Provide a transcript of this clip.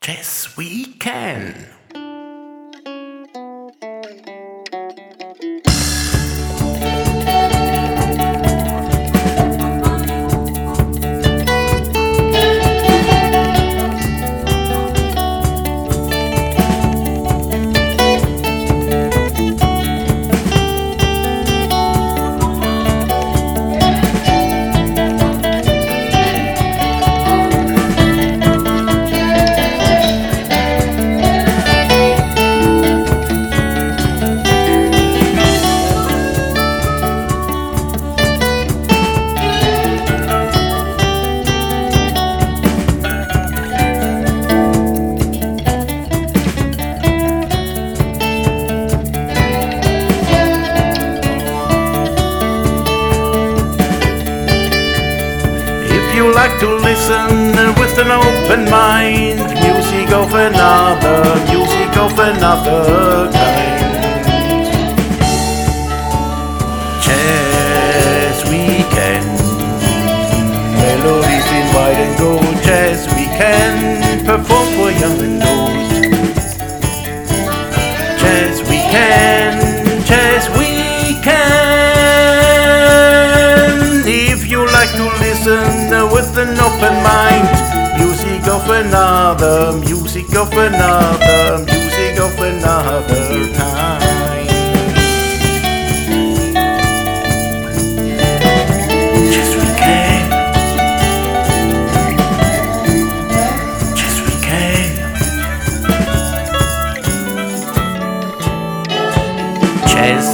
Yes, we can. If you like to listen with an open mind, music of another kind. Jazz weekend, melodies in white and gold. Jazz weekend, perform for young and old. Jazz weekend, jazz weekend. If you like to listen with an open mind, music of another kind. Yes, we can. Yes, we can. Jazz